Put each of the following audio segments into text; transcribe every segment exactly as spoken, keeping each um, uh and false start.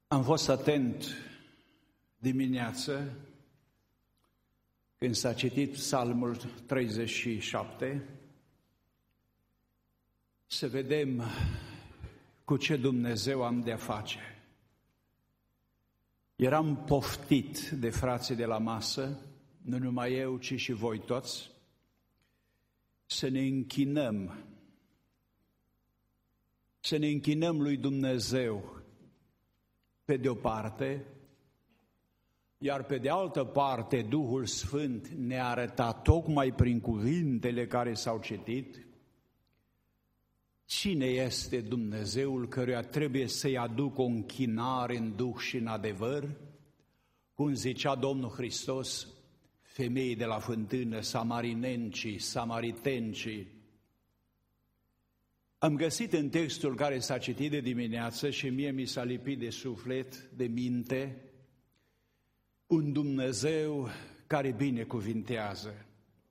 Am fost atent dimineață când s-a citit Psalmul treizeci și șapte, să vedem cu ce Dumnezeu am de-a face. Eram poftit de frații de la masă, nu numai eu, ci și voi toți, să ne închinăm, să ne închinăm lui Dumnezeu pe de o parte, iar pe de altă parte Duhul Sfânt ne-a arătat tocmai prin cuvintele care s-au citit cine este Dumnezeul căruia trebuie să-i aduc o închinare în Duh și în adevăr, cum zicea Domnul Hristos femeii de la fântână, samarinencii, samaritencii. Am găsit în textul care s-a citit de dimineață și mie mi s-a lipit de suflet, de minte, un Dumnezeu care binecuvintează.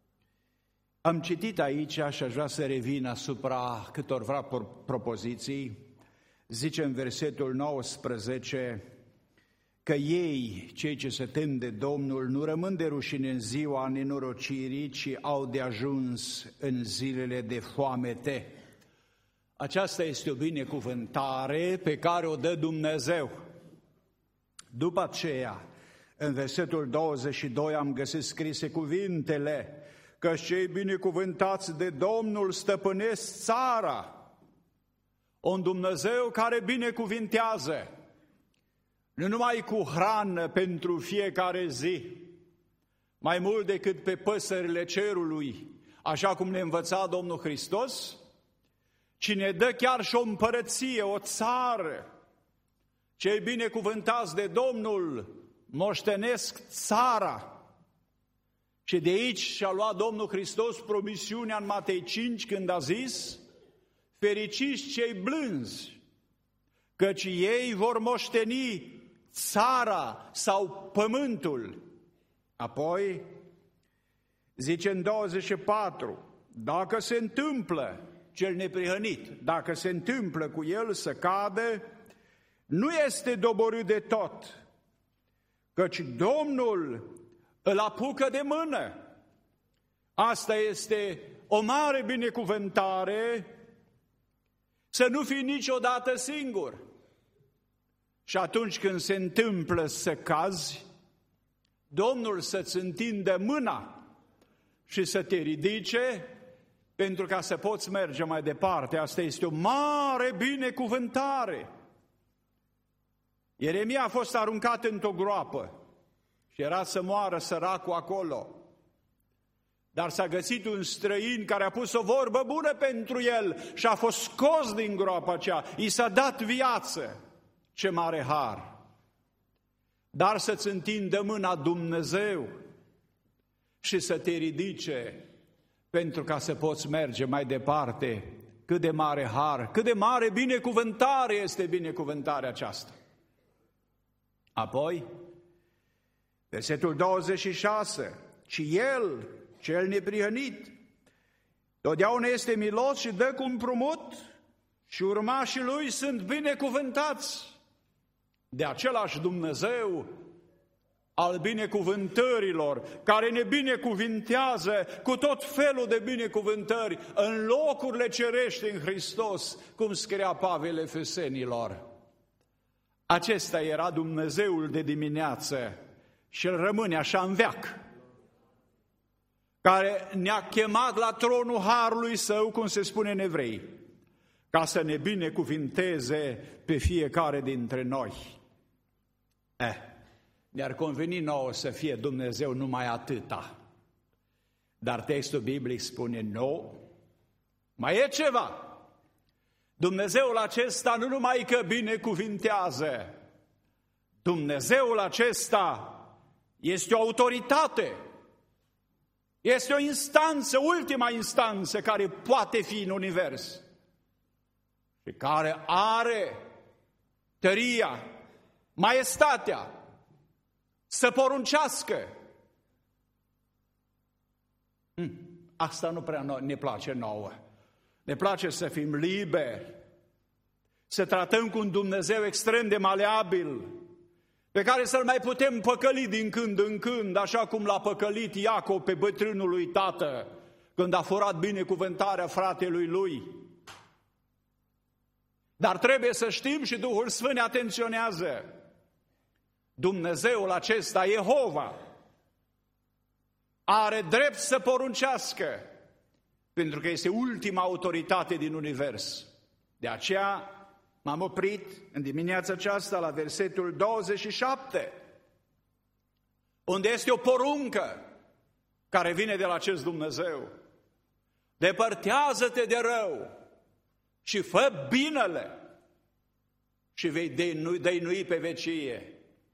Am citit aici și aș vrea să revin asupra câtorva propoziții. Zice în versetul nouăsprezece că ei, cei ce se tem de Domnul, nu rămân de rușine în ziua nenorocirii, ci au de ajuns în zilele de foamete. Aceasta este o binecuvântare pe care o dă Dumnezeu. După aceea, în versetul douăzeci și doi am găsit scrise cuvintele că cei binecuvântați de Domnul stăpânesc țara. Un Dumnezeu care binecuvintează, nu numai cu hrană pentru fiecare zi, mai mult decât pe păsările cerului, așa cum ne învăța Domnul Hristos, ci ne dă chiar și o împărăție, o țară. Cei binecuvântați de Domnul moștenesc țara. Și de aici și-a luat Domnul Hristos promisiunea în Matei cinci când a zis: fericiți cei blânzi, căci ei vor moșteni țara sau pământul. Apoi zice în douăzeci și patru, dacă se întâmplă cel neprihănit, dacă se întâmplă cu el să cadă, nu este doborât de tot, căci Domnul îl apucă de mână. Asta este o mare binecuvântare, să nu fii niciodată singur. Și atunci când se întâmplă să cazi, Domnul să-ți întindă mâna și să te ridice, pentru ca să poți merge mai departe. Asta este o mare binecuvântare. Ieremia a fost aruncat într-o groapă și era să moară săracul acolo. Dar s-a găsit un străin care a pus o vorbă bună pentru el și a fost scos din groapa aceea. I s-a dat viață. Ce mare har! Dar să-ți întindă mâna Dumnezeu și să te ridice pentru ca să poți merge mai departe. Cât de mare har, cât de mare binecuvântare este binecuvântarea aceasta. Apoi, versetul douăzeci și șase, ci El, cel neprihănit, totdeauna este milos și dă cu împrumut și urmașii Lui sunt binecuvântați de același Dumnezeu al binecuvântărilor, care ne binecuvintează cu tot felul de binecuvântări în locurile cerești în Hristos, cum scria Pavel Efesenilor. Acesta era Dumnezeul de dimineață și El rămâne așa în veac, care ne-a chemat la tronul harului Său, cum se spune în Evrei, ca să ne binecuvinteze pe fiecare dintre noi. Eh, ne-ar conveni nouă să fie Dumnezeu numai atâta. Dar textul biblic spune, nu, mai e ceva. Dumnezeul acesta nu numai că binecuvintează, Dumnezeul acesta este o autoritate, este o instanță, ultima instanță care poate fi în univers și care are tăria, maestatea să poruncească. Asta nu prea ne place nouă. Ne place să fim liberi, să tratăm cu un Dumnezeu extrem de maleabil, pe care să-L mai putem păcăli din când în când, așa cum l-a păcălit Iacov pe bătrânul lui tată, când a furat binecuvântarea fratelui lui. Dar trebuie să știm, și Duhul Sfânt ne atenționează, Dumnezeul acesta, Jehova, are drept să poruncească, pentru că este ultima autoritate din univers. De aceea m-am oprit în dimineața aceasta la versetul douăzeci și șapte, unde este o poruncă care vine de la acest Dumnezeu. Depărtează-te de rău și fă binele și vei dăinui, dăinui pe vecie.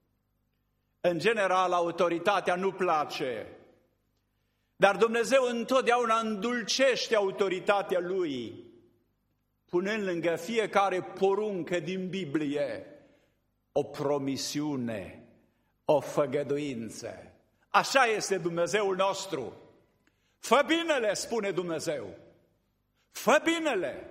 În general, autoritatea nu place, dar Dumnezeu întotdeauna îndulcește autoritatea Lui, punând lângă fiecare poruncă din Biblie o promisiune, o făgăduință. Așa este Dumnezeul nostru. Fă binele, spune Dumnezeu. Fă binele.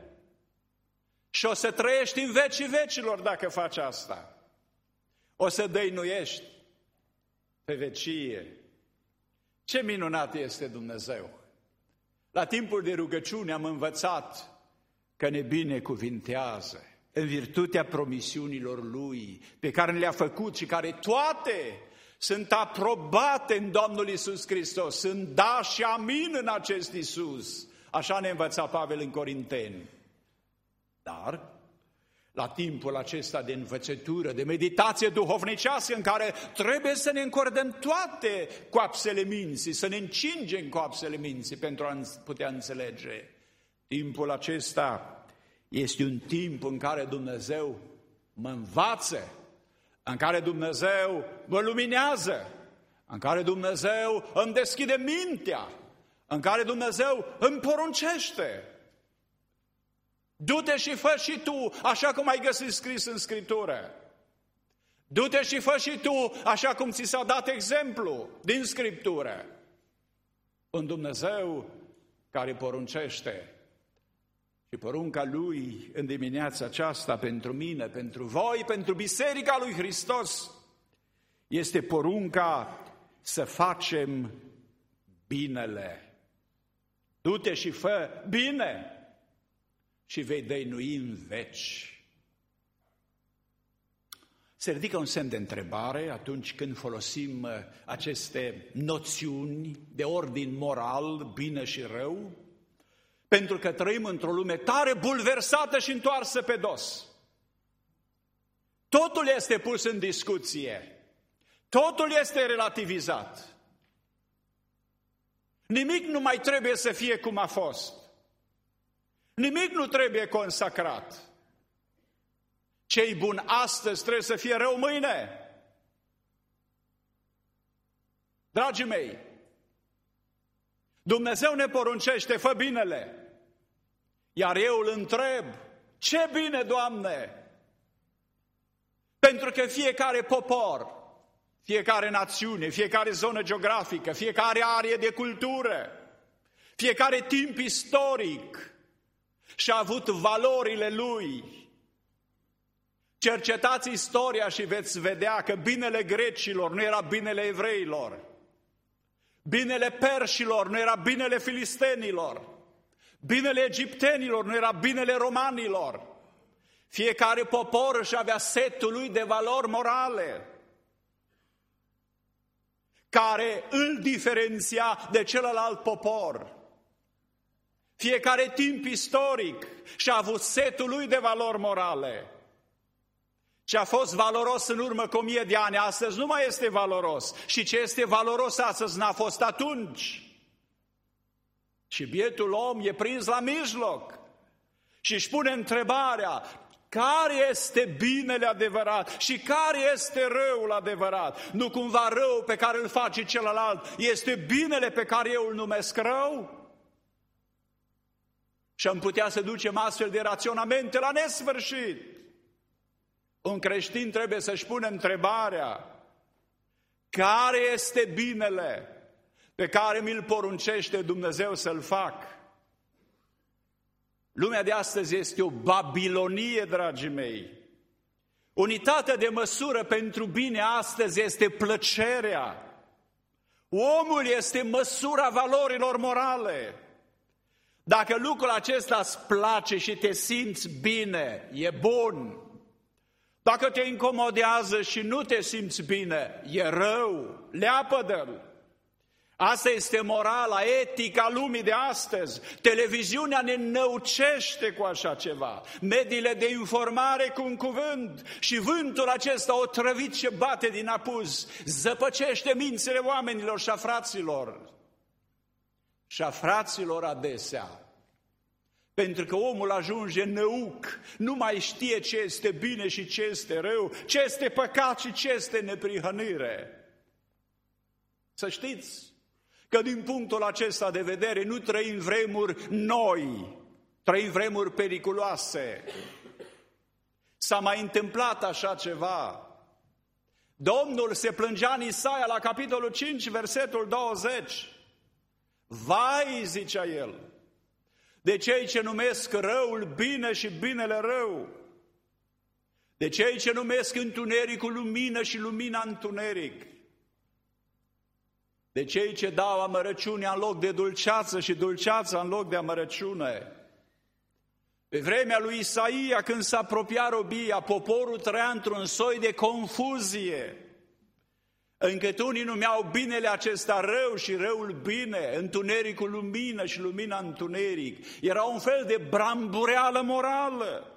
Și o să trăiești în vecii vecilor dacă faci asta. O să dăinuiești pe vecie. Ce minunat este Dumnezeu! La timpul de rugăciune am învățat că ne binecuvintează în virtutea promisiunilor Lui, pe care le-a făcut și care toate sunt aprobate în Domnul Iisus Hristos, sunt da și amin în acest Iisus. Așa ne învăța Pavel în Corinteni. Dar, la timpul acesta de învățătură, de meditație duhovnicească, în care trebuie să ne încordăm toate coapsele minții, să ne încingem coapsele minții pentru a putea înțelege, timpul acesta este un timp în care Dumnezeu mă învață, în care Dumnezeu mă luminează, în care Dumnezeu îmi deschide mintea, în care Dumnezeu îmi poruncește. Du-te și fă și tu așa cum ai găsit scris în Scriptură. Du-te și fă și tu așa cum ți s-a dat exemplu din Scriptură. Un Dumnezeu care poruncește. Și porunca Lui în dimineața aceasta pentru mine, pentru voi, pentru Biserica lui Hristos, este porunca să facem binele. Du-te și fă bine și vei dăinui în veci. Se ridică un semn de întrebare atunci când folosim aceste noțiuni de ordin moral, bine și rău, pentru că trăim într-o lume tare bulversată și întoarsă pe dos. Totul este pus în discuție, totul este relativizat. Nimic nu mai trebuie să fie cum a fost. Nimic nu trebuie consacrat. Ce-i bun astăzi trebuie să fie rău mâine. Dragii mei, Dumnezeu ne poruncește, fă binele. Iar eu îl întreb, ce bine, Doamne? Pentru că fiecare popor, fiecare națiune, fiecare zonă geografică, fiecare arie de cultură, fiecare timp istoric și-a avut valorile lui. Cercetați istoria și veți vedea că binele grecilor nu era binele evreilor. Binele perșilor nu era binele filistenilor. Binele egiptenilor nu era binele romanilor. Fiecare popor își avea setul lui de valori morale care îl diferenția de celălalt popor. Fiecare timp istoric și-a avut setul lui de valori morale. Ce a fost valoros în urmă cu o mie de ani, astăzi nu mai este valoros. Și ce este valoros astăzi n-a fost atunci. Și bietul om e prins la mijloc și își pune întrebarea, care este binele adevărat și care este răul adevărat? Nu cumva rău pe care îl face celălalt este binele pe care eu îl numesc rău? Și am putea să ducem astfel de raționamente la nesfârșit. Un creștin trebuie să-și pună întrebarea, care este binele pe care mi-l poruncește Dumnezeu să-l fac? Lumea de astăzi este o Babilonie, dragii mei. Unitatea de măsură pentru bine astăzi este plăcerea. Omul este măsura valorilor morale. Dacă lucrul acesta îți place și te simți bine, e bun. Dacă te incomodează și nu te simți bine, e rău, leapădă-l. Asta este morala, etica lumii de astăzi. Televiziunea ne năucește cu așa ceva. Mediile de informare cu un cuvânt și vântul acesta otrăvit ce bate din apus zăpăcește mințile oamenilor și a fraților. Și a fraților adesea. Pentru că omul ajunge năuc, nu mai știe ce este bine și ce este rău, ce este păcat și ce este neprihănire. Să știți că din punctul acesta de vedere nu trăim vremuri noi, trăim vremuri periculoase. S-a mai întâmplat așa ceva. Domnul se plângea în Isaia la capitolul cinci, versetul douăzeci. Vai, zicea el, de cei ce numesc răul bine și binele rău, de cei ce numesc întunericul lumină și lumina întuneric, de cei ce dau amărăciunea în loc de dulceață și dulceața în loc de amărăciune. Pe vremea lui Isaia, când s-a apropiat robia, poporul trăia într-un soi de confuzie, încât unii numeau binele acesta rău și răul bine, întunericul lumină și lumina întuneric. Era un fel de brambureală morală.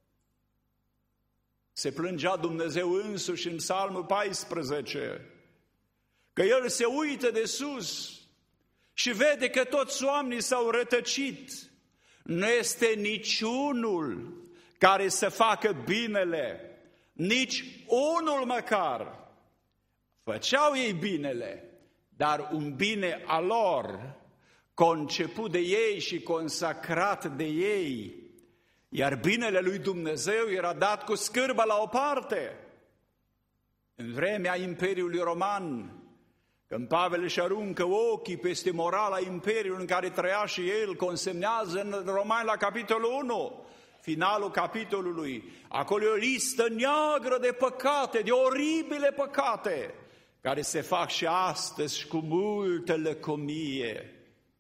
Se plângea Dumnezeu însuși în Psalmul paisprezece, că El se uită de sus și vede că toți oamenii s-au rătăcit. Nu este niciunul care să facă binele, nici unul măcar. Făceau ei binele, dar un bine al lor, conceput de ei și consacrat de ei, iar binele lui Dumnezeu era dat cu scârbă la o parte. În vremea Imperiului Roman, când Pavel își aruncă ochii peste morala imperiului în care trăia și el, consemnează în Romani la capitolul unu, finalul capitolului, acolo e o listă neagră de păcate, de oribile păcate, care se fac și astăzi și cu multă lăcomie.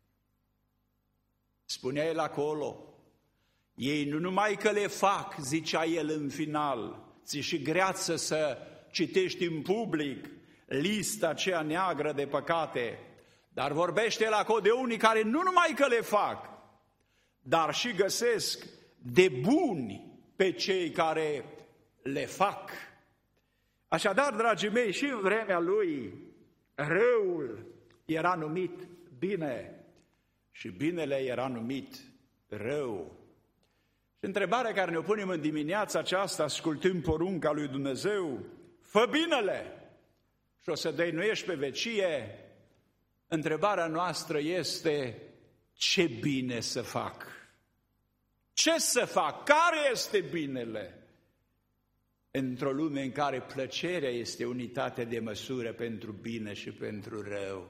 Spunea el acolo, ei nu numai că le fac, zicea el în final, ți și greață să citești în public lista aceea neagră de păcate, dar vorbește el acolo de unii care nu numai că le fac, dar și găsesc de buni pe cei care le fac. Așadar, dragii mei, și în vremea lui, răul era numit bine și binele era numit rău. Și întrebarea care ne-o punem în dimineața aceasta, ascultând porunca lui Dumnezeu, fă binele și o să dăinuiești pe vecie, întrebarea noastră este, ce bine să fac? Ce să fac? Care este binele? Într-o lume în care plăcerea este unitatea de măsură pentru bine și pentru rău.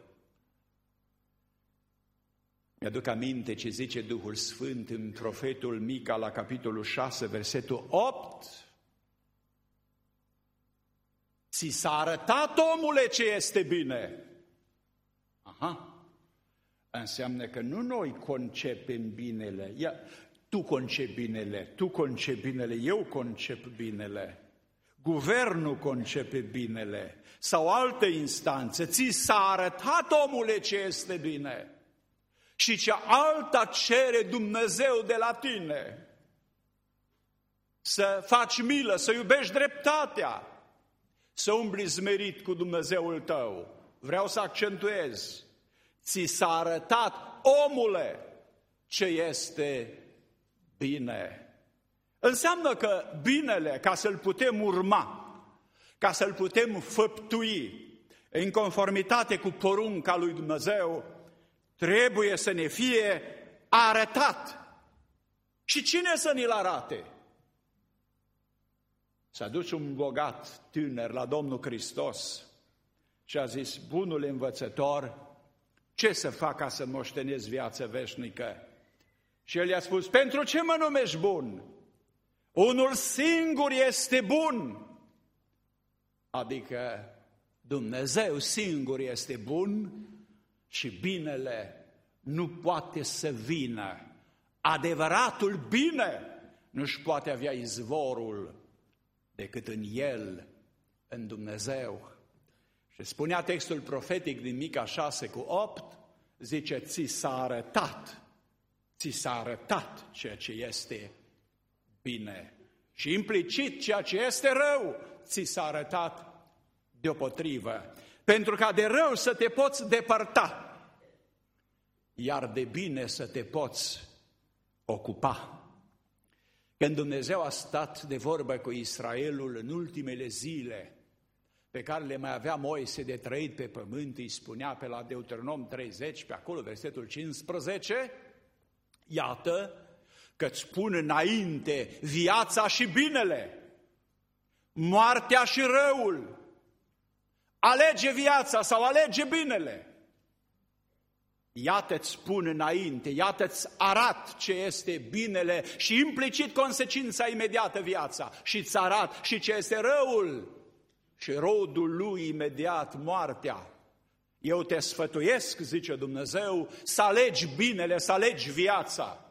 Mi-aduc aminte ce zice Duhul Sfânt în profetul Mica la capitolul șase, versetul opt. Ți s-a arătat, omule, ce este bine. Aha, înseamnă că nu noi concepem binele. Ia, tu concepi binele, tu concepi binele, eu concep binele. Guvernul concepe binele sau alte instanțe. Ți s-a arătat, omule, ce este bine. Și ce alta cere Dumnezeu de la tine. Să faci milă, să iubești dreptatea, să umbli smerit cu Dumnezeul tău. Vreau să accentuez. Ți s-a arătat, omule, ce este bine. Înseamnă că binele, ca să-l putem urma, ca să-l putem făptui în conformitate cu porunca lui Dumnezeu, trebuie să ne fie arătat. Și cine să ne-l arate? S-a dus un bogat tânăr la Domnul Hristos și a zis, bunule învățător, ce să fac ca să moștenesc viața veșnică? Și el i-a spus, pentru ce mă numești bun? Unul singur este bun. Adică Dumnezeu singur este bun și binele nu poate să vină. Adevăratul bine nu-și poate avea izvorul decât în El, în Dumnezeu. Și spunea textul profetic din Mica șase cu opt, zice, ți s-a arătat, ți s-a arătat ceea ce este bine. Și implicit ceea ce este rău, ți s-a arătat deopotrivă. Pentru ca de rău să te poți depărta, iar de bine să te poți ocupa. Când Dumnezeu a stat de vorbă cu Israelul în ultimele zile pe care le mai avea Moise de trăit pe pământ, îi spunea pe la Deuteronom treizeci, pe acolo, versetul cincisprezece, iată că îți pun înainte viața și binele, moartea și răul. Alege viața sau alege binele. Iată-ți pun înainte, iată-ți arat ce este binele și implicit consecința imediată viața și îți arat și ce este răul și rodul lui imediat moartea. Eu te sfătuiesc, zice Dumnezeu, să alegi binele, să alegi viața.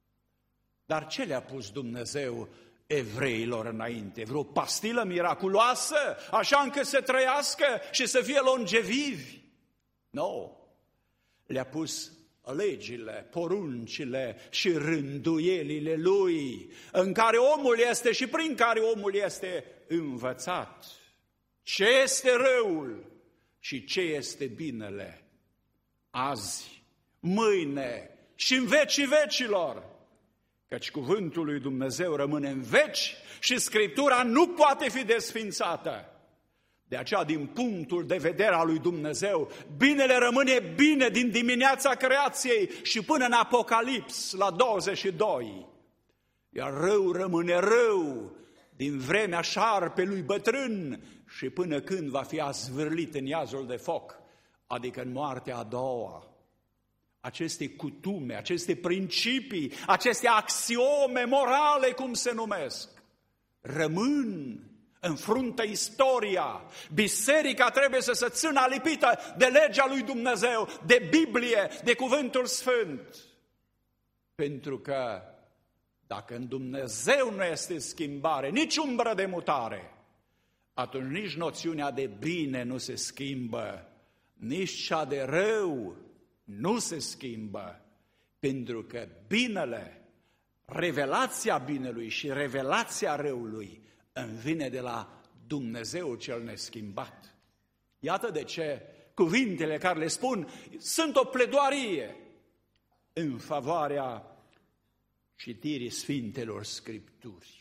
Dar ce le-a pus Dumnezeu evreilor înainte? Vreo pastilă miraculoasă, așa încât să trăiască și să fie longevivi? Nu. Le-a pus legile, poruncile și rânduielile lui, în care omul este și prin care omul este învățat. Ce este răul și ce este binele? Azi, mâine și în vecii vecilor. Căci cuvântul lui Dumnezeu rămâne în veci și Scriptura nu poate fi desfințată. De aceea, din punctul de vedere al lui Dumnezeu, binele rămâne bine din dimineața creației și până în Apocalips, la douăzeci și doi. Iar rău rămâne rău din vremea șarpelui bătrân și până când va fi azvârlit în iazul de foc, adică în moartea a doua. Aceste cutume, aceste principii, aceste axiome morale, cum se numesc, rămân în frunte istoria. Biserica trebuie să se țină alipită de legea lui Dumnezeu, de Biblie, de Cuvântul Sfânt. Pentru că dacă în Dumnezeu nu este schimbare, nici umbră de mutare, atunci nici noțiunea de bine nu se schimbă, nici cea de rău nu se schimbă, pentru că binele, revelația binelui și revelația răului îmi vine de la Dumnezeu cel neschimbat. Iată de ce cuvintele care le spun sunt o pledoarie în favoarea citirii Sfintelor Scripturi.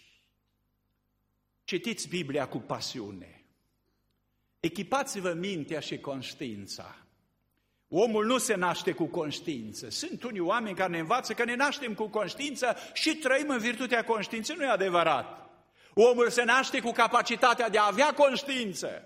Citiți Biblia cu pasiune. Echipați-vă mintea și conștiința. Omul nu se naște cu conștiință. Sunt unii oameni care ne învață că ne naștem cu conștiință și trăim în virtutea conștiinței. Nu e adevărat. Omul se naște cu capacitatea de a avea conștiință.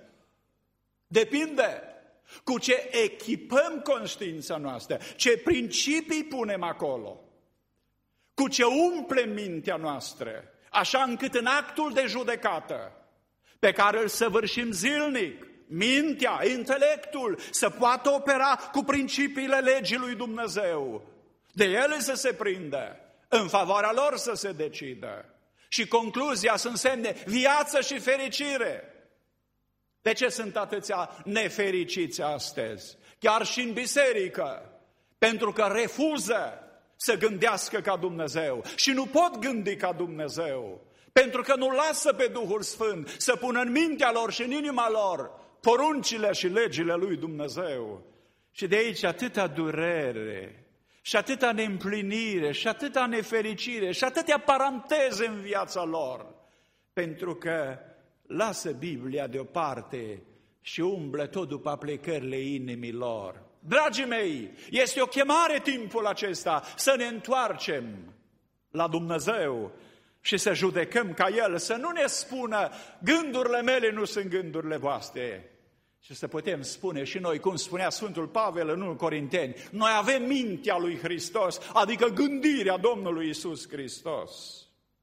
Depinde cu ce echipăm conștiința noastră, ce principii punem acolo, cu ce umplem mintea noastră, așa încât în actul de judecată pe care îl săvârșim zilnic, mintea, intelectul, să poată opera cu principiile legii lui Dumnezeu. De ele să se prindă, în favoarea lor să se decidă. Și concluzia să însemne viață și fericire. De ce sunt atâția nefericiți astăzi? Chiar și în biserică. Pentru că refuză să gândească ca Dumnezeu și nu pot gândi ca Dumnezeu. Pentru că nu lasă pe Duhul Sfânt să pună în mintea lor și în inima lor poruncile și legile lui Dumnezeu. Și de aici atâta durere, și atâta neîmplinire, și atâta nefericire, și atâtea paranteze în viața lor, pentru că lasă Biblia deoparte și umblă tot după aplecările inimilor. Dragii mei, este o chemare timpul acesta să ne întoarcem la Dumnezeu și să judecăm ca El, să nu ne spună gândurile mele nu sunt gândurile voastre, Și să putem spune și noi, cum spunea Sfântul Pavel în unu Corinteni, noi avem mintea lui Hristos, adică gândirea Domnului Iisus Hristos.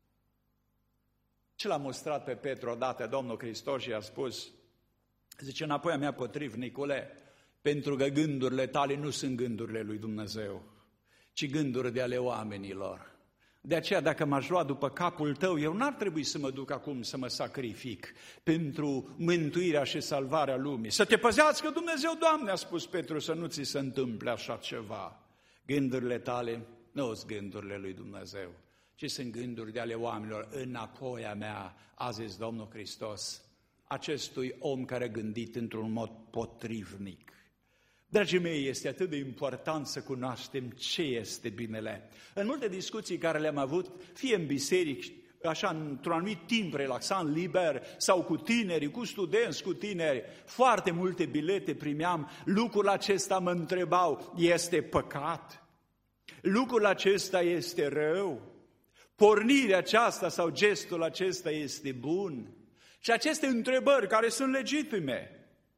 Ce l-a mostrat pe Petru odată Domnul Hristos și i-a spus, zice, înapoi a mea potrivnicule, pentru că gândurile tale nu sunt gândurile lui Dumnezeu, ci gânduri de ale oamenilor. De aceea, dacă m-aș lua după capul tău, eu n-ar trebui să mă duc acum să mă sacrific pentru mântuirea și salvarea lumii. Să te păzească Dumnezeu, Doamne, a spus Petru, să nu ți se întâmple așa ceva. Gândurile tale nu sunt gândurile lui Dumnezeu, ci sunt gânduri de ale oamenilor. Înapoi a mea, a zis Domnul Hristos, acestui om care a gândit într-un mod potrivnic. Dragii mei, este atât de important să cunoaștem ce este binele. În multe discuții care le-am avut, fie în biserici, așa într-un anumit timp relaxant, liber, sau cu tineri, cu studenți, cu tineri, foarte multe bilete primeam, lucrul acesta mă întrebau, este păcat? Lucrul acesta este rău? Pornirea aceasta sau gestul acesta este bun? Și aceste întrebări care sunt legitime,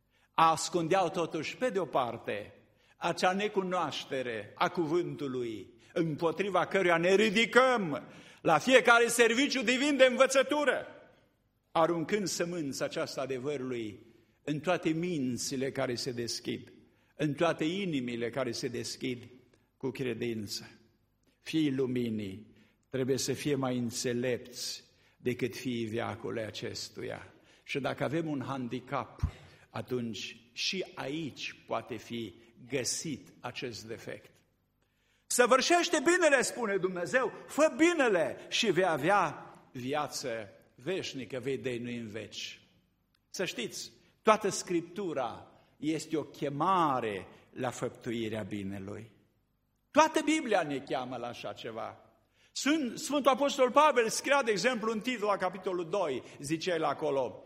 ascundeau totuși, pe de o parte, acea necunoaștere a cuvântului, împotriva căruia ne ridicăm la fiecare serviciu divin de învățătură, aruncând sămânța aceasta adevărului în toate mințile care se deschid, în toate inimile care se deschid cu credință. Fiii luminii trebuie să fie mai înțelepți decât fiii veacului acestuia. Și dacă avem un handicap, atunci și aici poate fi găsit acest defect. Săvârșește binele, spune Dumnezeu, fă binele și vei avea viață veșnică, vei dăinui în veci. Să știți, toată Scriptura este o chemare la făptuirea binelui. Toată Biblia ne cheamă la așa ceva. Sfântul Apostol Pavel scria, de exemplu, în Tit, la capitolul doi, zice el acolo,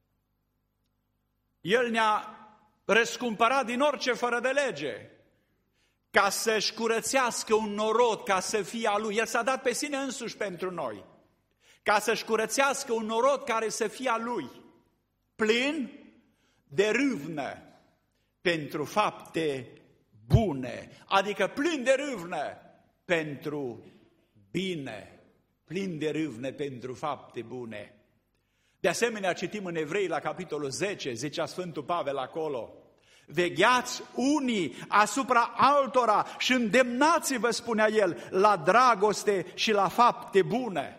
El ne-a răscumpărat din orice fără de lege, ca să-și curățească un norod, ca să fie a Lui. El s-a dat pe sine însuși pentru noi, ca să-și curățească un norod care să fie a Lui, plin de râvnă pentru fapte bune, adică plin de râvnă pentru bine, plin de râvnă pentru fapte bune. De asemenea, citim în Evrei la capitolul zece, zicea Sfântul Pavel acolo, vegheați unii asupra altora și îndemnați-vă, spunea el, la dragoste și la fapte bune.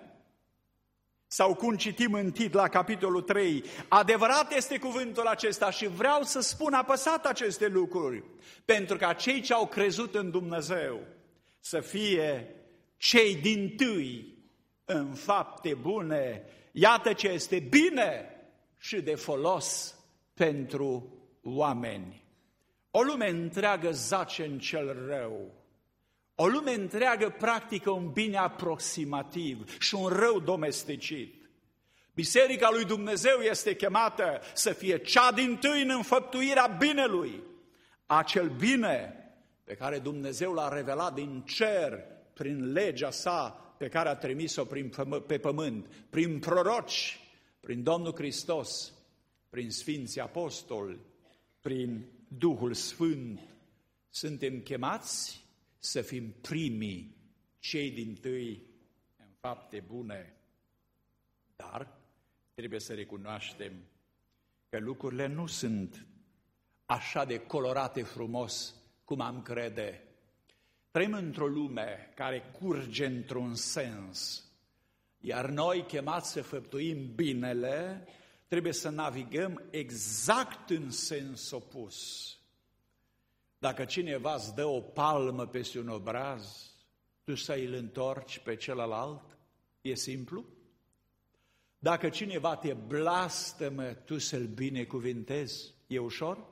Sau cum citim în Tit la capitolul trei, adevărat este cuvântul acesta și vreau să spun apăsat aceste lucruri, pentru ca cei ce au crezut în Dumnezeu să fie cei dintâi în fapte bune. Iată ce este bine și de folos pentru oameni. O lume întreagă zace în cel rău. O lume întreagă practică un bine aproximativ și un rău domesticit. Biserica lui Dumnezeu este chemată să fie cea dintâi în înfăptuirea binelui. Acel bine pe care Dumnezeu l-a revelat din cer prin legea sa, pe care a trimis-o pe pământ, prin proroci, prin Domnul Hristos, prin Sfinții Apostoli, prin Duhul Sfânt. Suntem chemați să fim primii, cei dintâi în fapte bune. Dar trebuie să recunoaștem că lucrurile nu sunt așa de colorate frumos cum am crede. Trăim într-o lume care curge într-un sens, iar noi, chemați să făptuim binele, trebuie să navigăm exact în sens opus. Dacă cineva îți dă o palmă peste un obraz, tu să îl întorci pe celălalt, e simplu? Dacă cineva te blastămă, tu să-l binecuvintezi, e ușor?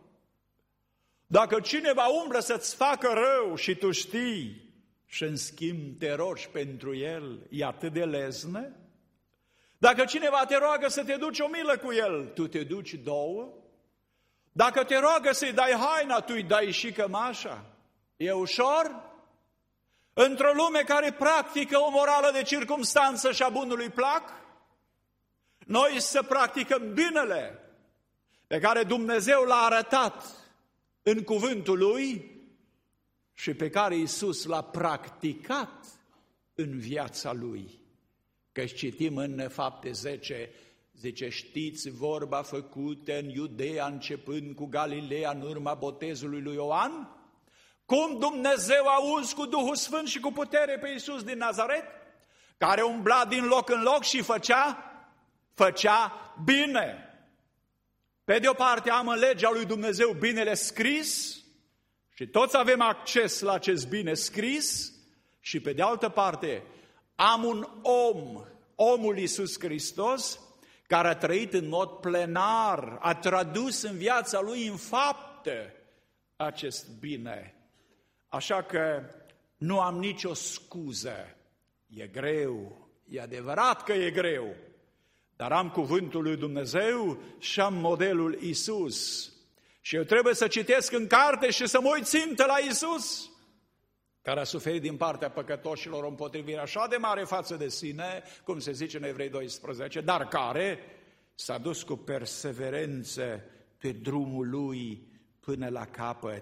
Dacă cineva umblă să-ți facă rău și tu știi și în schimb te rogi pentru el, e atât de leznă? Dacă cineva te roagă să te duci o milă cu el, tu te duci două? Dacă te roagă să-i dai haina, tu îi dai și cămașa? E ușor? Într-o lume care practică o morală de circumstanță și a bunului plac, noi să practicăm binele, pe care Dumnezeu l-a arătat în cuvântul Lui și pe care Iisus l-a practicat în viața Lui. Că citim în Fapte zece, zice, știți vorba făcută în Iudeea, începând cu Galileea, în urma botezului lui Ioan, cum Dumnezeu a uns cu Duhul Sfânt și cu putere pe Iisus din Nazaret, care umbla din loc în loc și făcea, făcea bine. Pe de o parte am în legea lui Dumnezeu binele scris și toți avem acces la acest bine scris și pe de altă parte am un om, omul Iisus Hristos, care a trăit în mod plenar, a tradus în viața lui în fapte acest bine. Așa că nu am nicio scuză. E greu, e adevărat că e greu, dar am cuvântul lui Dumnezeu și am modelul Iisus. Și eu trebuie să citesc în carte și să mă uit țintă la Iisus, care a suferit din partea păcătoșilor o împotrivire așa de mare față de sine, cum se zice în Evrei doisprezece, dar care s-a dus cu perseverență pe drumul lui până la capăt.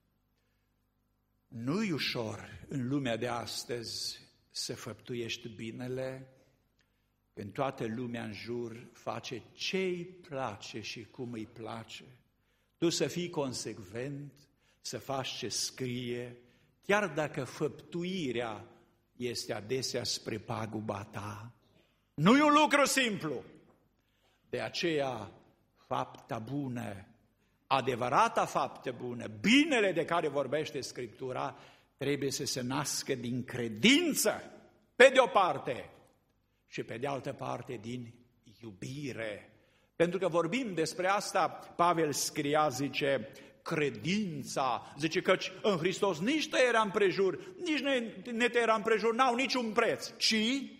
Nu-i ușor în lumea de astăzi să făptuiești binele, când toată lumea în jur face ce-i place și cum îi place. Tu să fii consecvent, să faci ce scrie, chiar dacă făptuirea este adesea spre paguba ta. Nu e un lucru simplu. De aceea, fapta bună, adevărata faptă bună, binele de care vorbește Scriptura, trebuie să se nască din credință, pe de o parte, și pe de altă parte din iubire. Pentru că vorbim despre asta, Pavel scria, zice, credința, zice că în Hristos nici tăierea împrejur, nici netăierea împrejur n-au niciun preț, ci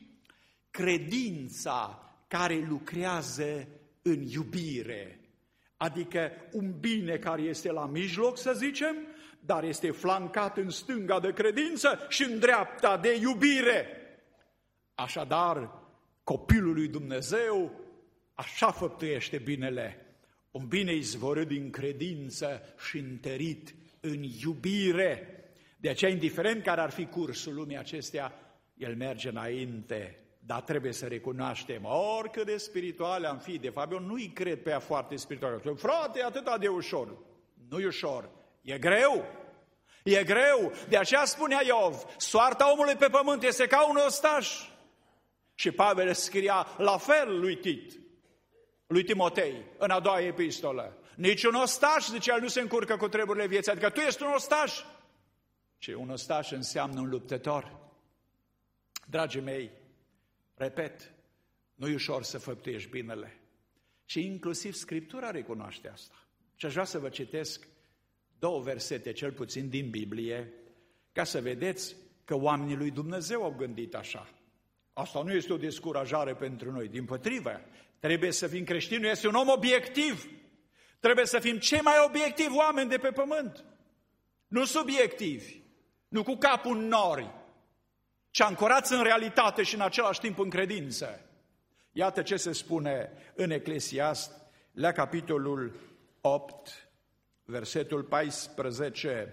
credința care lucrează în iubire. Adică un bine care este la mijloc, să zicem, dar este flancat în stânga de credință și în dreapta de iubire. Așadar, copilul lui Dumnezeu așa făptuiește binele. Un bine izvorât din credință și întărit în iubire. De aceea, indiferent care ar fi cursul lumii acestea, el merge înainte. Dar trebuie să recunoaștem, oricât de spirituale am fi, de fapt eu nu-i cred pe ea foarte spirituale. Frate, e atât de ușor. Nu-i ușor, e greu. E greu, de aceea spunea Iov, soarta omului pe pământ este ca un ostaș. Și Pavel scria la fel lui Tit, lui Timotei, în a doua epistolă. Nici un ostaș, zice el, nu se încurcă cu treburile vieții, adică tu ești un ostaș. Și un ostaș înseamnă un luptător. Dragii mei, repet, nu-i ușor să făptuiești binele. Și inclusiv Scriptura recunoaște asta. Și aș vrea să vă citesc două versete, cel puțin din Biblie, ca să vedeți că oamenii lui Dumnezeu au gândit așa. Asta nu este o descurajare pentru noi, dimpotrivă. Trebuie să fim creștini, este un om obiectiv. Trebuie să fim cei mai obiectivi oameni de pe pământ. Nu subiectivi, nu cu capul în nori, ci ancorați în realitate și în același timp în credință. Iată ce se spune în Eclesiast, la capitolul opt, versetul paisprezece.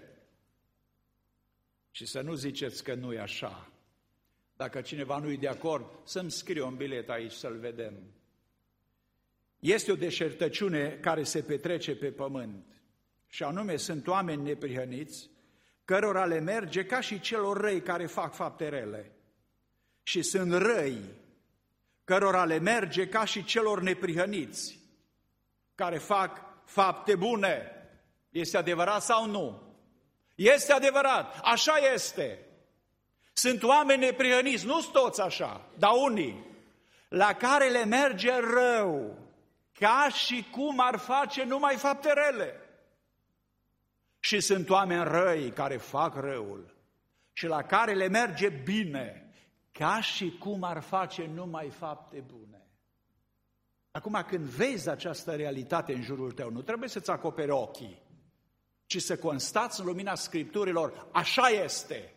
Și să nu ziceți că nu e așa. Dacă cineva nu e de acord, să-mi scrie un bilet aici să-l vedem. Este o deșertăciune care se petrece pe pământ. Și anume sunt oameni neprihăniți, cărora le merge ca și celor răi care fac fapte rele. Și sunt răi, cărora le merge ca și celor neprihăniți, care fac fapte bune. Este adevărat sau nu? Este adevărat, așa este. Sunt oameni neprihăniți, nu toți așa, dar unii, la care le merge rău, ca și cum ar face numai fapte rele. Și sunt oameni răi care fac răul și la care le merge bine, ca și cum ar face numai fapte bune. Acum, când vezi această realitate în jurul tău, nu trebuie să-ți acoperi ochii, ci să constați în lumina Scripturilor, așa este.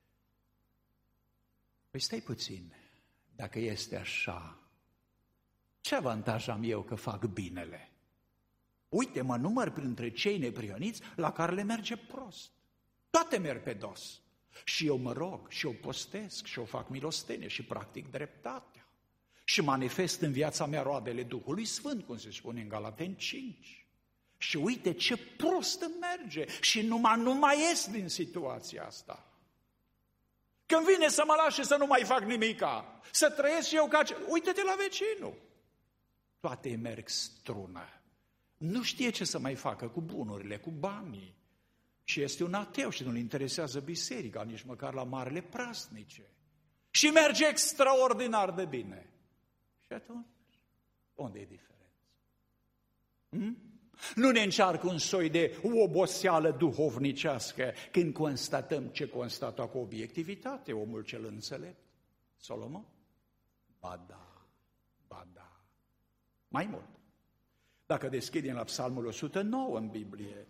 Păi stai puțin, dacă este așa, ce avantaj am eu că fac binele? Uite, mă număr printre cei neprihăniți la care le merge prost. Toate merg pe dos. Și eu mă rog, și eu postesc, și eu fac milostenie și practic dreptatea. Și manifest în viața mea roadele Duhului Sfânt, cum se spune în Galateni cinci. Și uite ce prost îmi merge și numai nu mai ies din situația asta. Când vine să mă las și să nu mai fac nimica, să trăiesc și eu ca... Uite-te la vecinul. Toate îi merg strună. Nu știe ce să mai facă cu bunurile, cu banii. Și este un ateu și nu-l interesează biserica, nici măcar la marele praznice. Și merge extraordinar de bine. Și atunci, unde e diferența? Hmm? Nu ne încearcă un soi de oboseală duhovnicească când constatăm ce constată cu obiectivitate omul cel înțelept. Solomon? Ba da, ba da. Mai mult. Dacă deschidem la Psalmul o sută nouă în Biblie,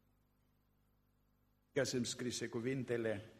găsim scrise cuvintele: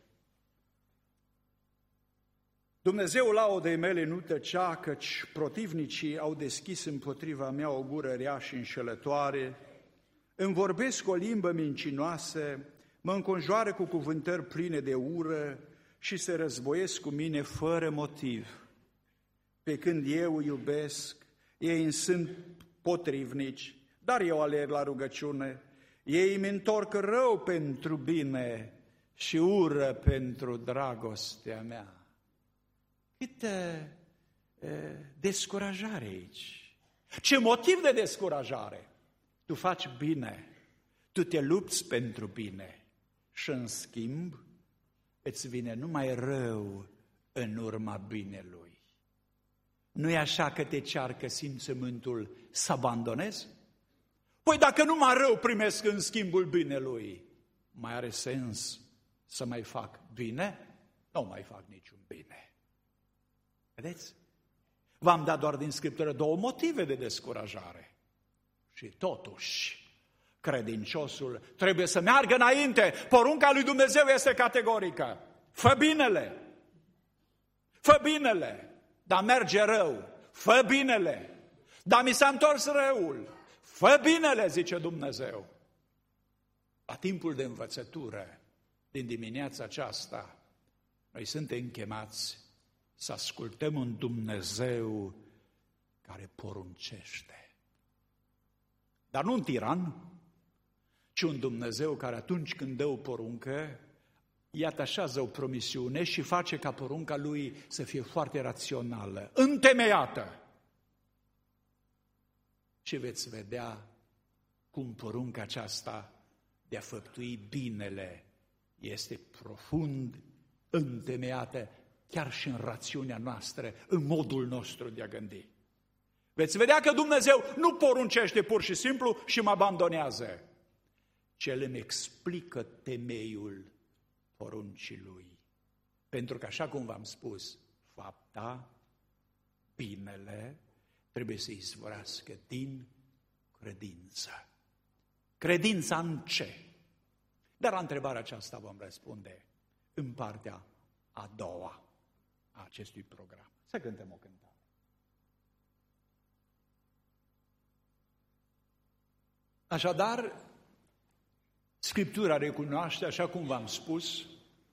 Dumnezeu laudei mele nu tăcea, căci protivnicii au deschis împotriva mea o gură rea și înșelătoare, îmi vorbesc o limbă mincinoasă, mă înconjoară cu cuvântări pline de ură și se războiesc cu mine fără motiv. Pe când eu iubesc, ei îmi sunt potrivnici, dar eu alerg la rugăciune. Ei îmi întorc rău pentru bine și ură pentru dragostea mea. Câtă e, descurajare aici. Ce motiv de descurajare? Tu faci bine, tu te lupți pentru bine și în schimb îți vine numai rău în urma binelui. Nu e așa că te cearcă simțământul să abandonezi? Păi dacă numai rău primesc în schimbul binelui, mai are sens să mai fac bine? Nu mai fac niciun bine. Vedeți? V-am dat doar din Scriptură două motive de descurajare. Și totuși, credinciosul trebuie să meargă înainte. Porunca lui Dumnezeu este categorică. Fă binele. Fă binele. Dar merge rău. Fă binele. Dar mi s-a întors răul. Fă binele, zice Dumnezeu. La timpul de învățătură din dimineața aceasta, noi suntem chemați să ascultăm un Dumnezeu care poruncește. Dar nu un tiran, ci un Dumnezeu care atunci când dă o poruncă, iată așează o promisiune și face ca porunca lui să fie foarte rațională, întemeiată. Și veți vedea cum porunca aceasta de a făptui binele este profund întemeiată chiar și în rațiunea noastră, în modul nostru de a gândi. Veți vedea că Dumnezeu nu poruncește pur și simplu și mă abandonează, ci El îmi explică temeiul poruncii Lui. Pentru că, așa cum v-am spus, fapta, binele, trebuie să izvorască din credință. Credința în ce? Dar la întrebarea aceasta vom răspunde în partea a doua a acestui program. Să cântăm o cântare. Așadar, Scriptura recunoaște, așa cum v-am spus,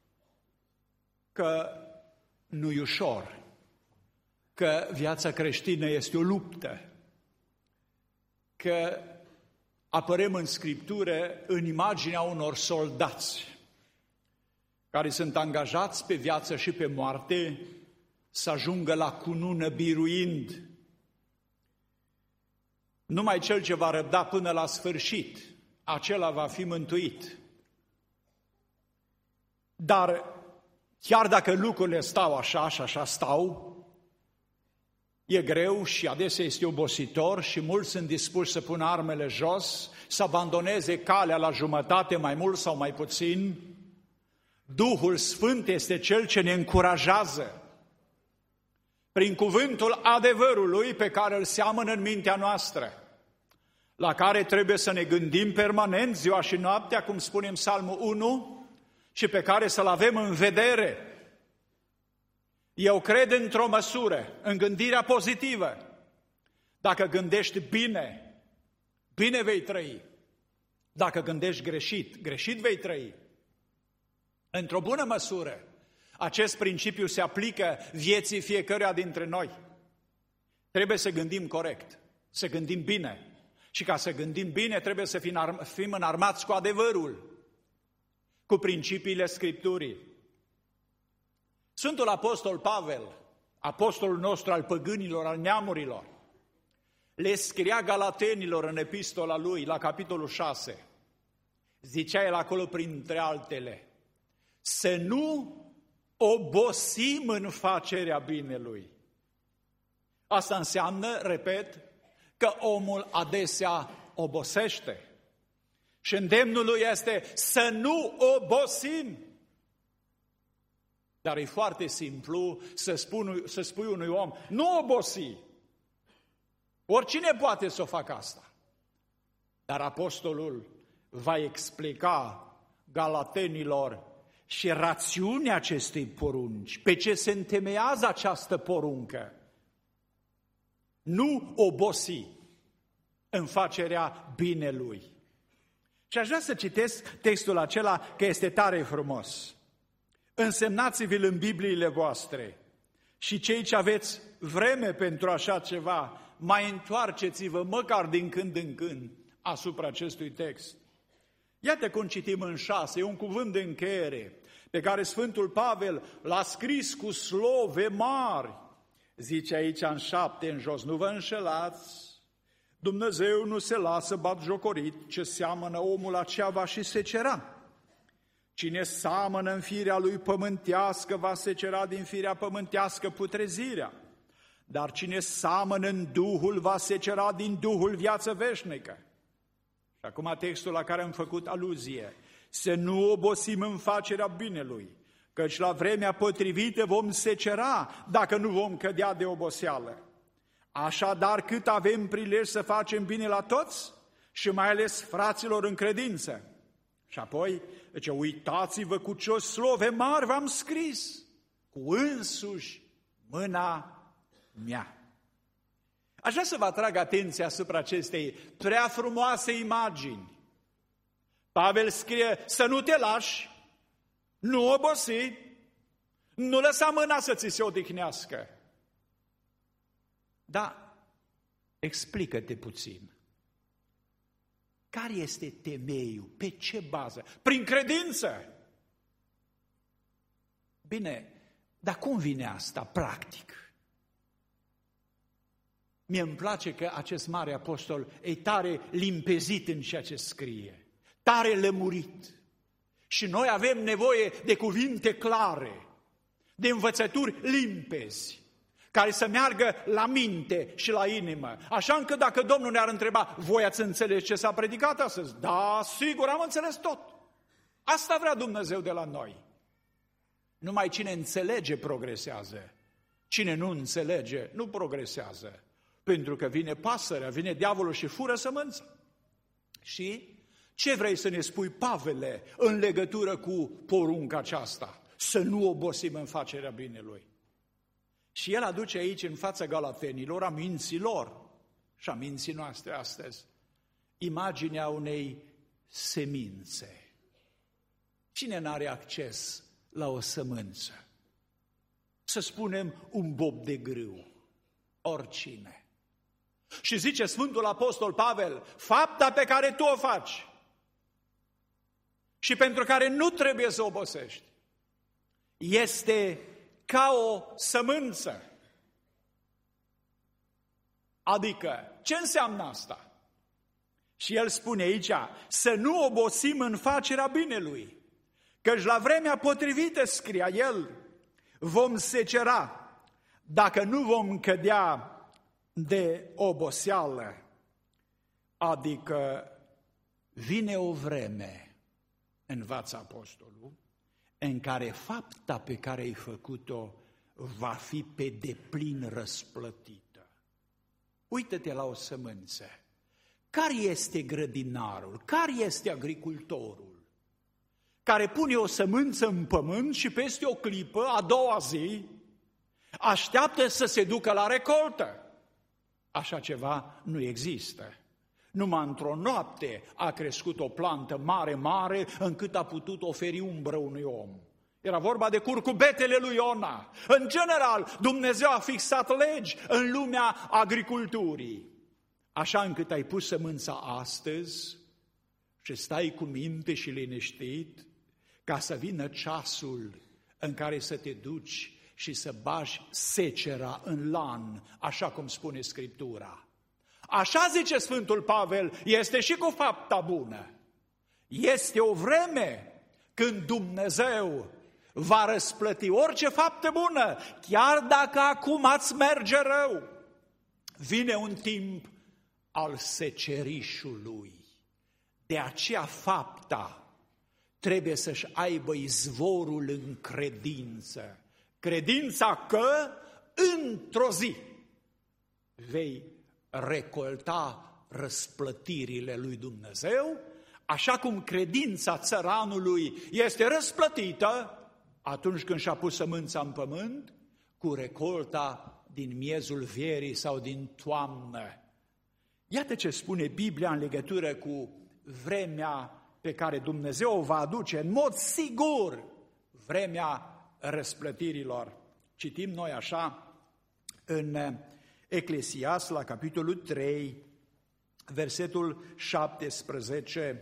că nu-i ușor, că viața creștină este o luptă, că apărăm în Scriptură în imaginea unor soldați care sunt angajați pe viață și pe moarte să ajungă la cunună biruind. Numai cel ce va răbda până la sfârșit, acela va fi mântuit. Dar chiar dacă lucrurile stau așa și așa stau, e greu și adesea este obositor și mulți sunt dispuși să pună armele jos, să abandoneze calea la jumătate, mai mult sau mai puțin. Duhul Sfânt este Cel ce ne încurajează prin cuvântul adevărului pe care îl seamănă în mintea noastră, la care trebuie să ne gândim permanent, ziua și noaptea, cum spune în Psalmul unu, și pe care să-l avem în vedere. Eu cred într-o măsură, în gândirea pozitivă. Dacă gândești bine, bine vei trăi. Dacă gândești greșit, greșit vei trăi. Într-o bună măsură, acest principiu se aplică vieții fiecăruia dintre noi. Trebuie să gândim corect, să gândim bine. Și ca să gândim bine, trebuie să fim înarmați cu adevărul, cu principiile Scripturii. Sfântul Apostol Pavel, apostolul nostru al păgânilor, al neamurilor, le scria galatenilor în epistola lui, la capitolul șase. Zicea el acolo, printre altele, să nu obosim în facerea binelui. Asta înseamnă, repet, că omul adesea obosește. Și îndemnul lui este să nu obosim. Dar e foarte simplu să, spun, să spui unui om, nu obosi. Oricine poate să o facă asta. Dar apostolul va explica galatenilor și rațiunea acestei porunci, pe ce se întemeiază această poruncă. Nu obosi în facerea binelui. Și aș vrea să citesc textul acela, că este tare frumos. Însemnați-vi-l în Bibliile voastre și cei ce aveți vreme pentru așa ceva, mai întoarceți-vă măcar din când în când asupra acestui text. Iată cum citim în șase, e un cuvânt de încheiere pe care Sfântul Pavel l-a scris cu slove mari. Zice aici în șapte, în jos, nu vă înșelați, Dumnezeu nu se lasă batjocorit, ce seamănă omul aceea va și secera. Cine seamănă în firea lui pământească va secera din firea pământească putrezirea, dar cine seamănă în Duhul va secera din Duhul viață veșnică. Și acum textul la care am făcut aluzie, să nu obosim în facerea binelui, căci la vremea potrivită vom secera dacă nu vom cădea de oboseală. Așadar, cât avem prilej să facem bine la toți și mai ales fraților în credință. Și apoi, zice, uitați-vă cu ce slove mari v-am scris, cu însuși mâna mea. Aș vrea să vă atrag atenția asupra acestei prea frumoase imagini. Pavel scrie să nu te lași, nu obosi, nu lăsa mâna să ți se odihnească. Dar explică-te puțin. Care este temeiul? Pe ce bază? Prin credință. Bine, dar cum vine asta practic? Mie îmi place că acest mare apostol e tare limpezit în ceea ce scrie, tare lămurit. Și noi avem nevoie de cuvinte clare, de învățături limpezi, care să meargă la minte și la inimă. Așa încât dacă Domnul ne-ar întreba, voi ați înțeles ce s-a predicat astăzi? Da, sigur, am înțeles tot. Asta vrea Dumnezeu de la noi. Numai cine înțelege progresează. Cine nu înțelege, nu progresează. Pentru că vine pasărea, vine diavolul și fură sămânța. Și ce vrei să ne spui, Pavele, în legătură cu porunca aceasta? Să nu obosim în facerea binelui. Și el aduce aici în fața galatenilor, a minților și a minții noastre astăzi, imaginea unei semințe. Cine n-are acces la o sămânță? Să spunem un bob de grâu, oricine. Și zice Sfântul Apostol Pavel, fapta pe care tu o faci și pentru care nu trebuie să obosești, este ca o sămânță. Adică, ce înseamnă asta? Și el spune aici, să nu obosim în facerea binelui, căci la vremea potrivită, scria el, vom secera, dacă nu vom cădea de oboseală. Adică vine o vreme, învață apostolul, în care fapta pe care ai făcut-o va fi pe deplin răsplătită. Uită-te la o sămânță. Care este grădinarul? Care este agricultorul? Care pune o sămânță în pământ și peste o clipă, a doua zi, așteaptă să se ducă la recoltă. Așa ceva nu există. Numai într-o noapte a crescut o plantă mare, mare, încât a putut oferi umbră unui om. Era vorba de curcubetele lui Iona. În general, Dumnezeu a fixat legi în lumea agriculturii. Așa încât ai pus sămânța astăzi și stai cu minte și liniștit ca să vină ceasul în care să te duci și să bagi secera în lan, așa cum spune Scriptura. Așa zice Sfântul Pavel, este și cu fapta bună. Este o vreme când Dumnezeu va răsplăti orice faptă bună, chiar dacă acum ați merge rău. Vine un timp al secerișului. De aceea fapta trebuie să-și aibă izvorul în credință. Credința că într-o zi vei recolta răsplătirile lui Dumnezeu, așa cum credința țăranului este răsplătită atunci când și-a pus sămânța în pământ, cu recolta din miezul verii sau din toamnă. Iată ce spune Biblia în legătură cu vremea pe care Dumnezeu o va aduce în mod sigur, vremea răsplătirilor. Citim noi așa în Eclesiast, la capitolul trei, versetul șaptesprezece,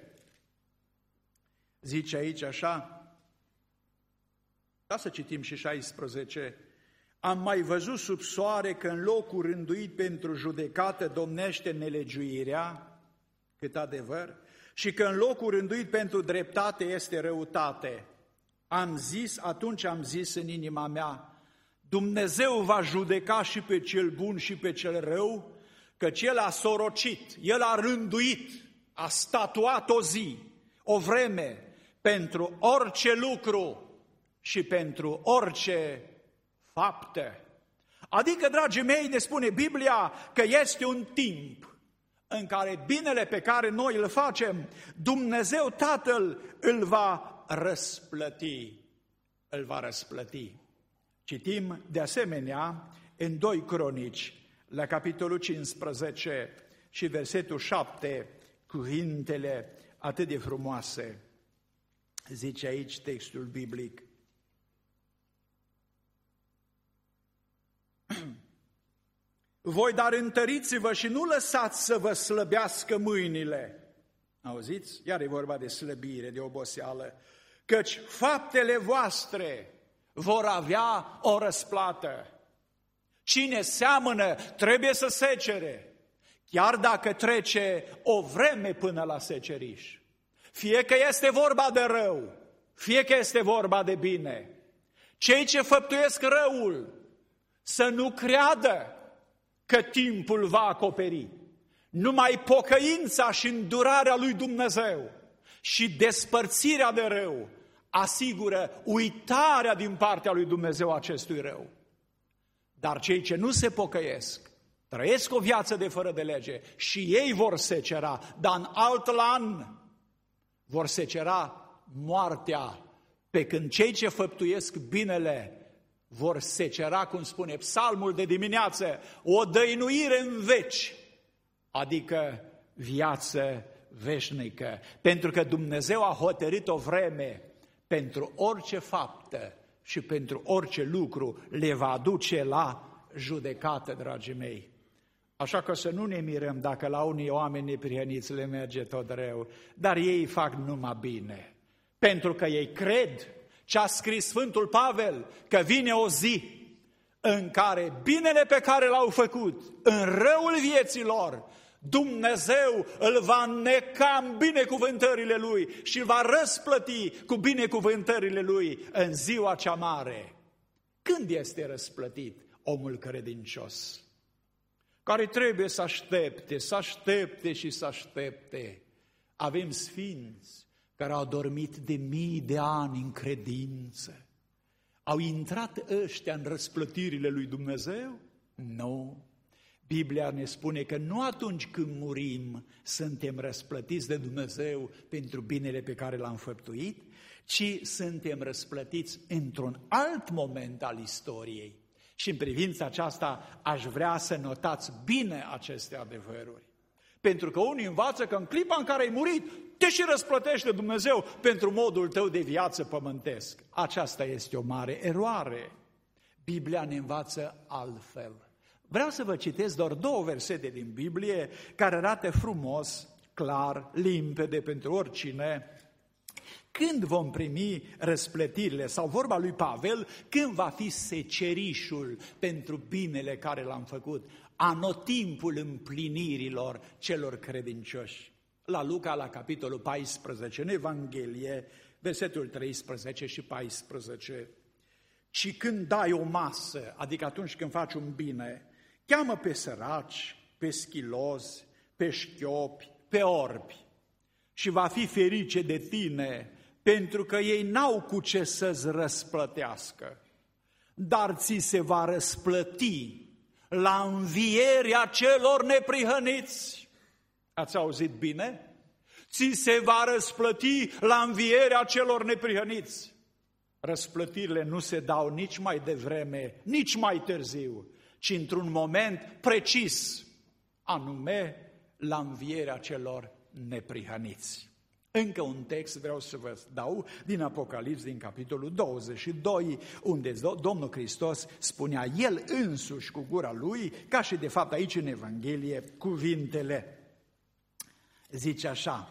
zice aici așa, da să citim și șaisprezece, am mai văzut sub soare că în locul rânduit pentru judecată domnește nelegiuirea, cât adevăr, și că în locul rânduit pentru dreptate este răutate. Am zis, atunci am zis în inima mea, Dumnezeu va judeca și pe cel bun și pe cel rău, căci El a sorocit, El a rânduit, a statuat o zi, o vreme, pentru orice lucru și pentru orice faptă. Adică, dragii mei, ne spune Biblia că este un timp în care binele pe care noi îl facem, Dumnezeu Tatăl îl va răsplăti. Îl va răsplăti. Citim de asemenea în doi Cronici, la capitolul cincisprezece și versetul șapte, cuvintele atât de frumoase. Zice aici textul biblic. Voi dar întăriți-vă și nu lăsați să vă slăbească mâinile. Auziți? Iar e vorba de slăbire, de oboseală. Căci faptele voastre vor avea o răsplată. Cine seamănă trebuie să secere, chiar dacă trece o vreme până la seceriș. Fie că este vorba de rău, fie că este vorba de bine. Cei ce făptuiesc răul să nu creadă că timpul va acoperi. Numai pocăința și îndurarea lui Dumnezeu și despărțirea de rău asigură uitarea din partea lui Dumnezeu acestui rău. Dar cei ce nu se pocăiesc, trăiesc o viață de fără de lege și ei vor secera, dar în alt an vor secera moartea, pe când cei ce făptuiesc binele vor secera, cum spune psalmul de dimineață, o dăinuire în veci, adică viață veșnică. Pentru că Dumnezeu a hotărât o vreme pentru orice faptă și pentru orice lucru le va aduce la judecată, dragii mei. Așa că să nu ne mirăm dacă la unii oameni neprihăniți le merge tot rău, dar ei fac numai bine. Pentru că ei cred ce a scris Sfântul Pavel, că vine o zi în care binele pe care l-au făcut în răul vieții lor, Dumnezeu îl va înneca în binecuvântările Lui și îl va răsplăti cu binecuvântările Lui în ziua cea mare. Când este răsplătit omul credincios? Care trebuie să aștepte, să aștepte și să aștepte. Avem sfinți care au dormit de mii de ani în credință. Au intrat ăștia în răsplătirile lui Dumnezeu? Nu. Biblia ne spune că nu atunci când murim suntem răsplătiți de Dumnezeu pentru binele pe care l-am făptuit, ci suntem răsplătiți într-un alt moment al istoriei. Și în privința aceasta aș vrea să notați bine aceste adevăruri. Pentru că unii învață că în clipa în care ai murit, te și răsplătește Dumnezeu pentru modul tău de viață pământesc. Aceasta este o mare eroare. Biblia ne învață altfel. Vreau să vă citesc doar două versete din Biblie care arată frumos, clar, limpede pentru oricine. Când vom primi răsplătirile, sau vorba lui Pavel, când va fi secerișul pentru binele care l-am făcut, anotimpul împlinirilor celor credincioși. La Luca, la capitolul paisprezece, în Evanghelie, versetul treisprezece și paisprezece. Și când dai o masă, adică atunci când faci un bine, cheamă pe săraci, pe schilozi, pe șchiopi, pe orbi și va fi ferice de tine, pentru că ei n-au cu ce să-ți răsplătească, dar ți se va răsplăti la învierea celor neprihăniți. Ați auzit bine? Ți se va răsplăti la învierea celor neprihăniți. Răsplătirile nu se dau nici mai devreme, nici mai târziu, ci într-un moment precis, anume la învierea celor neprihăniți. Încă un text vreau să vă dau din Apocalips, din capitolul douăzeci și doi, unde Domnul Hristos spunea El însuși cu gura Lui, ca și de fapt aici în Evanghelie, cuvintele. Zice așa,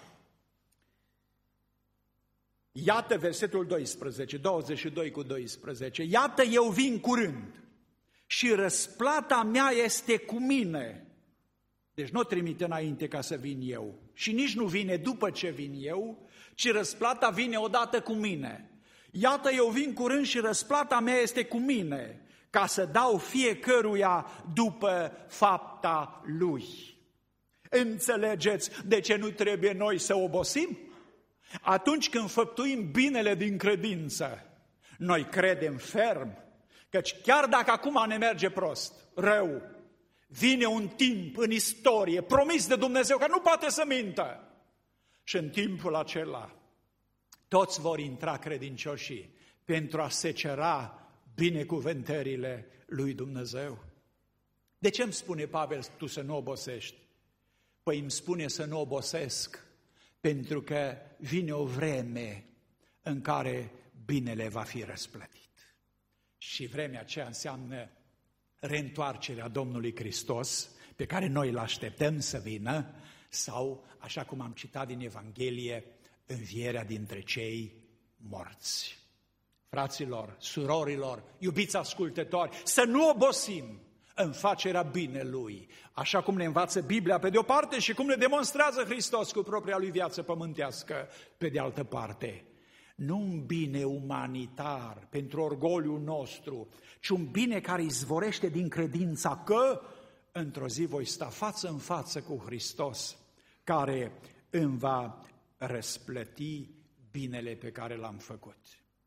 iată versetul doisprezece, douăzeci și doi cu doisprezece, iată eu vin curând și răsplata mea este cu mine. Deci nu o trimite înainte ca să vin eu și nici nu vine după ce vin eu, ci răsplata vine odată cu mine. Iată eu vin curând și răsplata mea este cu mine, ca să dau fiecăruia după fapta lui. Înțelegeți de ce nu trebuie noi să obosim? Atunci când făptuim binele din credință, noi credem ferm, căci chiar dacă acum ne merge prost, rău, vine un timp în istorie promis de Dumnezeu că nu poate să mintă. Și în timpul acela toți vor intra credincioșii pentru a secera binecuvântările lui Dumnezeu. De ce îmi spune Pavel tu să nu obosești? Păi îmi spune să nu obosesc pentru că vine o vreme în care binele va fi răsplătit. Și vremea aceea înseamnă reîntoarcerea Domnului Hristos, pe care noi îl așteptăm să vină, sau, așa cum am citat din Evanghelie, învierea dintre cei morți. Fraților, surorilor, iubiți ascultători, să nu obosim în facerea binelui, așa cum ne învață Biblia pe de o parte și cum ne demonstrează Hristos cu propria lui viață pământească pe de altă parte. Nu un bine umanitar pentru orgoliul nostru, ci un bine care izvorește din credința că într-o zi voi sta față în față cu Hristos, care îmi va răsplăti binele pe care l-am făcut.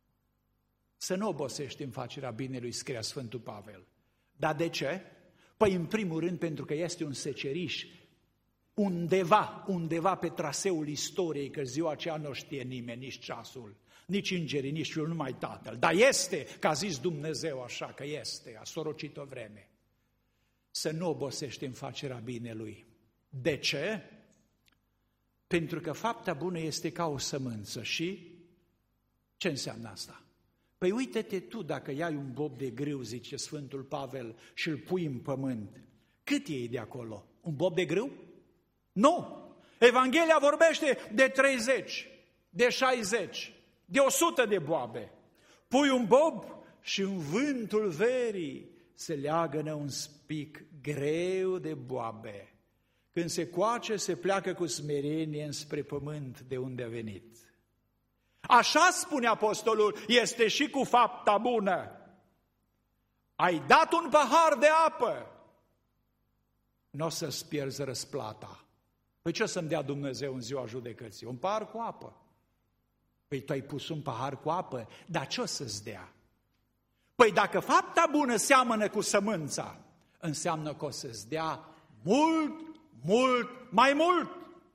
Să nu obosești în facerea binelui, scria Sfântul Pavel. Dar de ce? Păi în primul rând pentru că este un seceriș undeva, undeva pe traseul istoriei, că ziua aceea nu știe nimeni, nici ceasul, nici îngerii, nici Fiul, numai Tatăl. Dar este, că a zis Dumnezeu așa, că este, a sorocit o vreme. Să nu obosești în facerea binelui. De ce? Pentru că fapta bună este ca o sămânță și ce înseamnă asta? Păi uite-te tu dacă iai un bob de grâu, zice Sfântul Pavel, și îl pui în pământ, cât iei de acolo? Un bob de grâu? Nu! Evanghelia vorbește de treizeci, de șaizeci, de o sută de boabe. Pui un bob și în vântul verii se leagănă un spic greu de boabe. Când se coace, se pleacă cu smerenie înspre pământ de unde a venit. Așa spune apostolul, este și cu fapta bună. Ai dat un pahar de apă, nu o să-ți pierzi răsplata. Păi ce o să-mi dea Dumnezeu în ziua judecății? Un pahar cu apă. Păi tu ai pus un pahar cu apă, dar ce o să-ți dea? Păi dacă fapta bună seamănă cu sămânța, înseamnă că o să-ți dea mult, mult, mai mult.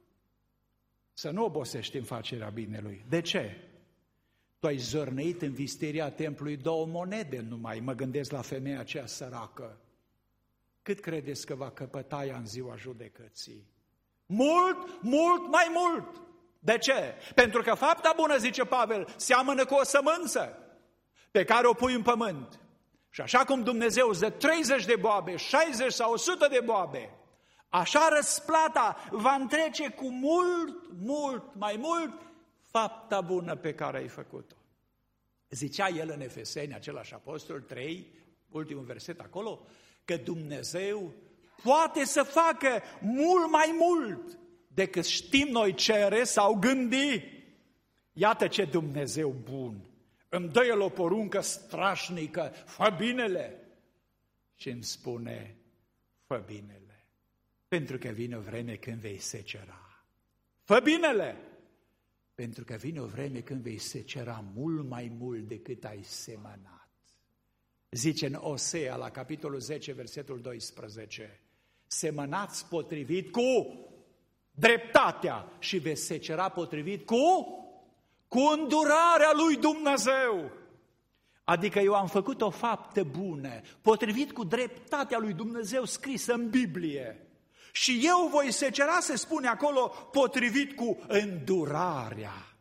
Să nu obosești în facerea binelui. De ce? Tu ai zărnăit în visteria templului două monede numai, mă gândesc la femeia aceea săracă. Cât credeți că va căpăta ea în ziua judecății? Mult, mult mai mult. De ce? Pentru că fapta bună, zice Pavel, seamănă cu o sămânță pe care o pui în pământ. Și așa cum Dumnezeu îți dă treizeci de boabe, șaizeci sau o sută de boabe, așa răsplata va întrece cu mult, mult, mai mult fapta bună pe care ai făcut-o. Zicea el în Efeseni, același apostol trei, ultimul verset acolo, că Dumnezeu poate să facă mult mai mult decât știm noi cere sau gândi. Iată ce Dumnezeu bun! Îmi dă El o poruncă strașnică, fă binele! Și îmi spune, fă binele, pentru că vine o vreme când vei secera. Fă binele! Pentru că vine o vreme când vei secera mult mai mult decât ai semănat. Zice în Osea, la capitolul zece, versetul doisprezece, semănați potrivit cu dreptatea și veți secera potrivit cu, cu îndurarea lui Dumnezeu. Adică eu am făcut o faptă bună, potrivit cu dreptatea lui Dumnezeu scrisă în Biblie. Și eu voi secera, se spune acolo, potrivit cu îndurarea.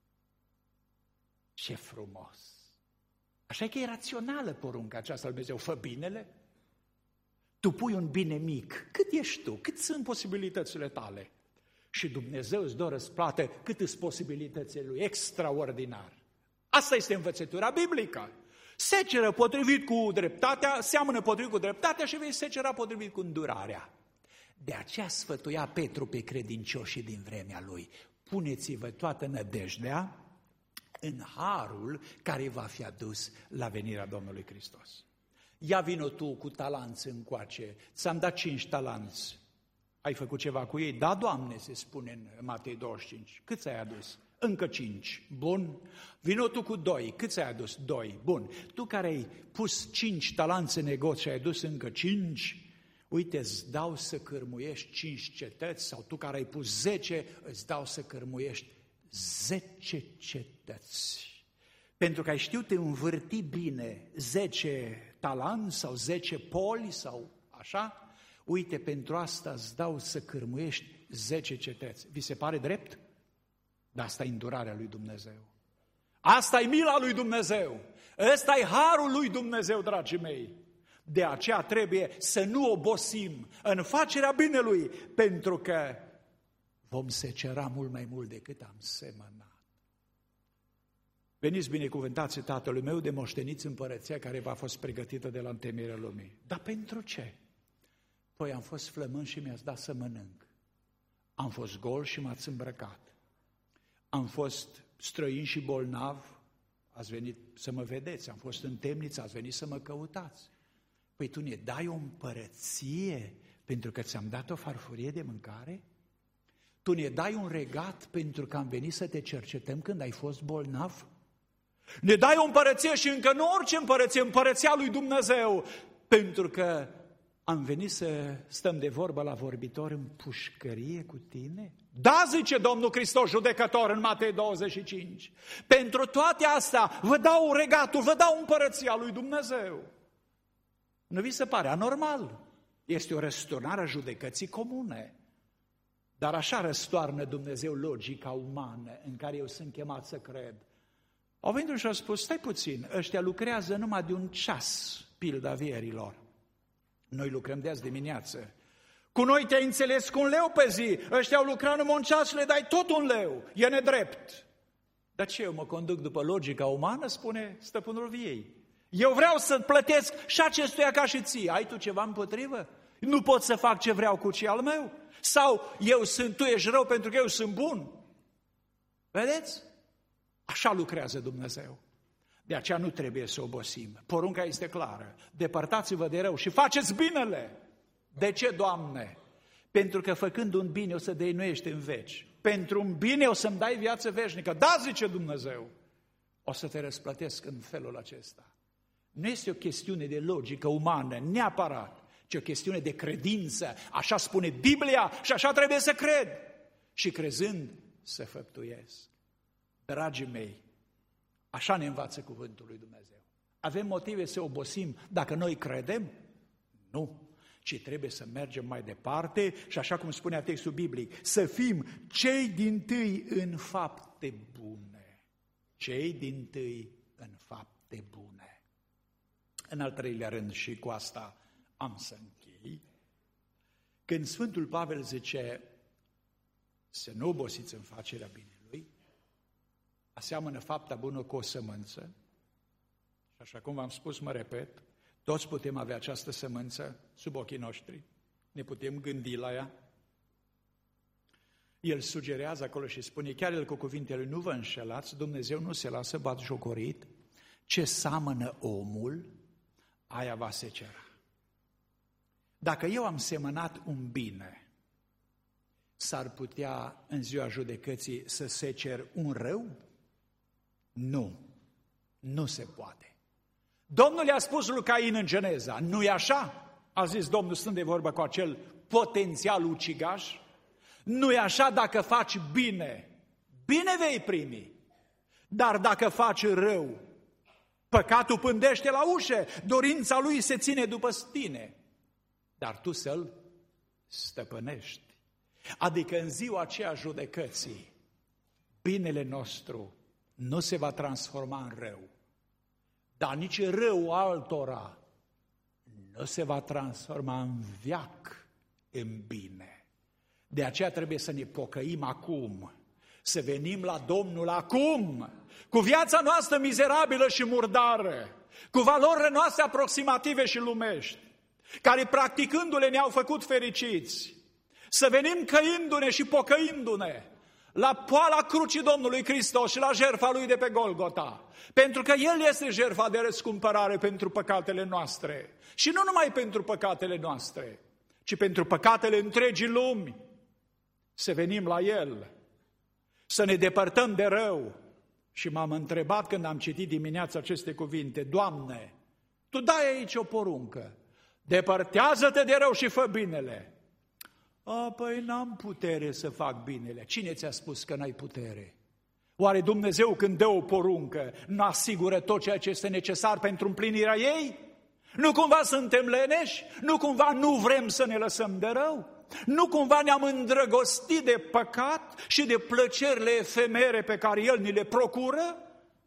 Ce frumos! Așa că e rațională porunca aceasta lui Dumnezeu, fă binele. Tu pui un bine mic, cât ești tu, cât sunt posibilitățile tale. Și Dumnezeu îți dă răsplată cât sunt posibilitățile lui, extraordinar. Asta este învățătura biblică. Seceră potrivit cu dreptatea, seamănă potrivit cu dreptatea și vei secera potrivit cu îndurarea. De aceea sfătuia Petru pe credincioșii din vremea lui, puneți-vă toată nădejdea în harul care va fi adus la venirea Domnului Hristos. Ia vino tu cu talanți încoace, ți-am dat cinci talanți, ai făcut ceva cu ei? Da, Doamne, se spune în Matei douăzeci și cinci. Câți ai adus? Încă cinci. Bun. Vino tu cu doi. Câți ai adus? Doi. Bun. Tu care ai pus cinci talanți în negoț și ai adus încă cinci, uite, îți dau să cârmuiești cinci cetăți, sau tu care ai pus zece, îți dau să cârmuiești zece cetăți. Pentru că ai știut învârti bine zece talanți sau zece poli sau așa, uite, pentru asta îți dau să cârmuiești zece cetăți. Vi se pare drept? Dar asta e îndurarea lui Dumnezeu. Asta e mila lui Dumnezeu. Ăsta e harul lui Dumnezeu, dragii mei. De aceea trebuie să nu obosim în facerea binelui, pentru că vom secera mult mai mult decât am semănat. Veniți binecuvântați Tatălui meu, de moșteniți împărăția care v-a fost pregătită de la întemeierea lumii. Dar pentru ce? Păi am fost flămând și mi-ați dat să mănânc. Am fost gol și m-ați îmbrăcat. Am fost străin și bolnav, ați venit să mă vedeți. Am fost în temniță, ați venit să mă căutați. Păi tu ne dai o împărăție pentru că ți-am dat o farfurie de mâncare? Tu ne dai un regat pentru că am venit să te cercetăm când ai fost bolnav? Ne dai o împărăție și încă nu orice împărăție, împărăția lui Dumnezeu, pentru că am venit să stăm de vorbă la vorbitor în pușcărie cu tine? Da, zice Domnul Hristos, judecător, în Matei douăzeci și cinci. Pentru toate astea vă dau regatul, vă dau împărăția lui Dumnezeu. Nu vi se pare anormal? Este o răsturnare a judecății comune. Dar așa răstoarnă Dumnezeu logica umană în care eu sunt chemat să cred. Au venit și au spus, stai puțin, ăștia lucrează numai de un ceas, pilda vierilor. Noi lucrăm de azi dimineață. Cu noi te-ai înțeles cu un leu pe zi, ăștia au lucrat numai un ceas și le dai tot un leu, e nedrept. Dar ce, eu mă conduc după logica umană, spune stăpânul viei. Eu vreau să plătesc și acestuia ca și ție. Ai tu ceva împotrivă? Nu pot să fac ce vreau cu ce al meu? Sau eu sunt, tu ești rău pentru că eu sunt bun? Vedeți? Așa lucrează Dumnezeu. De aceea nu trebuie să obosim. Porunca este clară. Depărtați-vă de rău și faceți binele. De ce, Doamne? Pentru că făcând un bine o să deinuiești în veci. Pentru un bine o să-mi dai viață veșnică. Da, zice Dumnezeu. O să te răsplătesc în felul acesta. Nu este o chestiune de logică umană, neapărat, ci o chestiune de credință. Așa spune Biblia și așa trebuie să cred. Și crezând, să făptuiesc. Dragii mei, așa ne învață cuvântul lui Dumnezeu. Avem motive să obosim dacă noi credem? Nu. ci trebuie să mergem mai departe și așa cum spunea textul biblic, să fim cei dintâi în fapte bune. Cei dintâi în fapte bune. În al treilea rând, și cu asta am să închei, când Sfântul Pavel zice să nu obosiți în facerea binelui, aseamănă fapta bună cu o sămânță, și așa cum v-am spus, mă repet, toți putem avea această sămânță sub ochii noștri, ne putem gândi la ea. El sugerează acolo și spune, chiar el cu cuvintele, nu vă înșelați, Dumnezeu nu se lasă batjocorit, ce seamănă omul, aia va secera. Dacă eu am semănat un bine, s-ar putea în ziua judecății să secer un rău? Nu, nu se poate. Domnul i-a spus lui Cain în Geneza, nu-i așa? A zis Domnul stând de vorbă cu acel potențial ucigaș, nu-i așa, dacă faci bine, bine vei primi, dar dacă faci rău, păcatul pândește la ușă, dorința lui se ține după tine, dar tu să-l stăpânești. Adică în ziua aceea judecății, binele nostru nu se va transforma în rău, dar nici rău altora nu se va transforma în veac în bine. De aceea trebuie să ne pocăim acum, să venim la Domnul acum, cu viața noastră mizerabilă și murdară, cu valorile noastre aproximative și lumești, care practicându-le ne-au făcut fericiți, să venim căindu-ne și pocăindu-ne la poala crucii Domnului Hristos și la jertfa Lui de pe Golgota, pentru că El este jertfa de răscumpărare pentru păcatele noastre și nu numai pentru păcatele noastre, ci pentru păcatele întregii lumi, să venim la El, să ne depărtăm de rău. Și m-am întrebat când am citit dimineața aceste cuvinte, Doamne, Tu dai aici o poruncă, depărtează-te de rău și fă binele. A, păi n-am putere să fac binele. Cine ți-a spus că n-ai putere? Oare Dumnezeu când dă o poruncă nu asigură tot ceea ce este necesar pentru împlinirea ei? Nu cumva suntem leneși? Nu cumva nu vrem să ne lăsăm de rău? Nu cumva ne-am îndrăgostit de păcat și de plăcerile efemere pe care El ni le procură?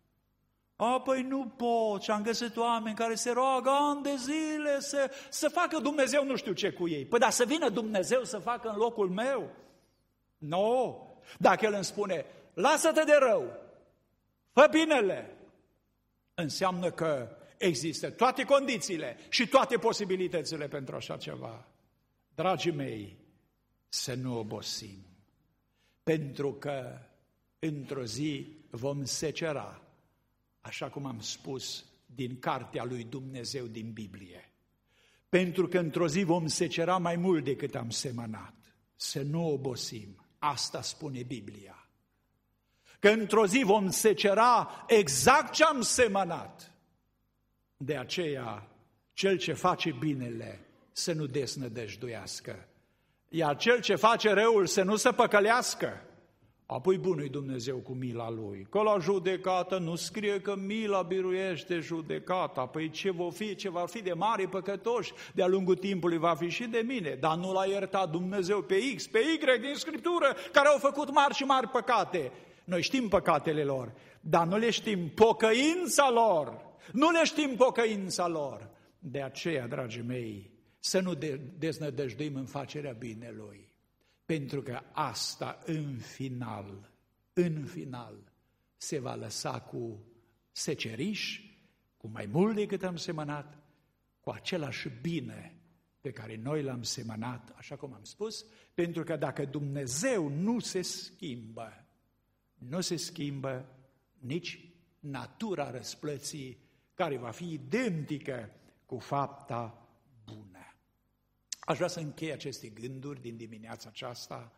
A, păi nu pot, și am găsit oameni care se roagă ani de zile să, să facă Dumnezeu nu știu ce cu ei. Păi dar să vină Dumnezeu să facă în locul meu? Nu, dacă El îmi spune, lasă-te de rău, fă binele, înseamnă că există toate condițiile și toate posibilitățile pentru așa ceva. Dragii mei, să nu obosim, pentru că într-o zi vom secera, așa cum am spus, din cartea lui Dumnezeu din Biblie. Pentru că într-o zi vom secera mai mult decât am semănat. Să nu obosim. Asta spune Biblia. Că într-o zi vom secera exact ce am semănat. De aceea, cel ce face binele să nu desnădăjduiască, iar cel ce face răul să nu se păcălească. Apoi bunul-i Dumnezeu cu mila Lui, că la judecată nu scrie că mila biruiește judecata, păi ce va fi, ce va fi de mari păcătoși, de-a lungul timpului va fi și de mine, dar nu l-a iertat Dumnezeu pe X, pe Y din Scriptură, care au făcut mari și mari păcate. Noi știm păcatele lor, dar nu le știm pocăința lor, nu le știm pocăința lor. De aceea, dragii mei, să nu deznădăjduim în facerea binelui. Pentru că asta, în final, în final, se va lăsa cu seceriș, cu mai mult decât am semănat, cu același bine pe care noi l-am semănat, așa cum am spus, pentru că dacă Dumnezeu nu se schimbă, nu se schimbă nici natura răsplății, care va fi identică cu fapta bună. Aș vrea să închei aceste gânduri din dimineața aceasta,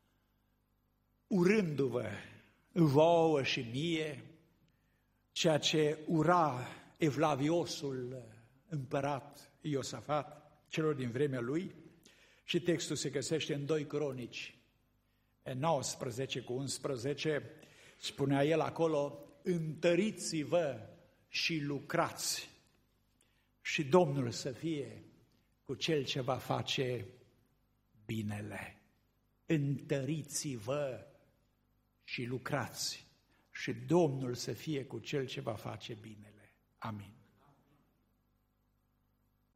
urându-vă vouă și mie, ceea ce ura evlaviosul împărat Iosafat, celor din vremea lui, și textul se găsește în doi Cronici, nouăsprezece cu unsprezece, spunea el acolo, întăriți-vă și lucrați, și Domnul să fie cu Cel ce va face binele. Întăriți-vă și lucrați și Domnul să fie cu Cel ce va face binele. Amin.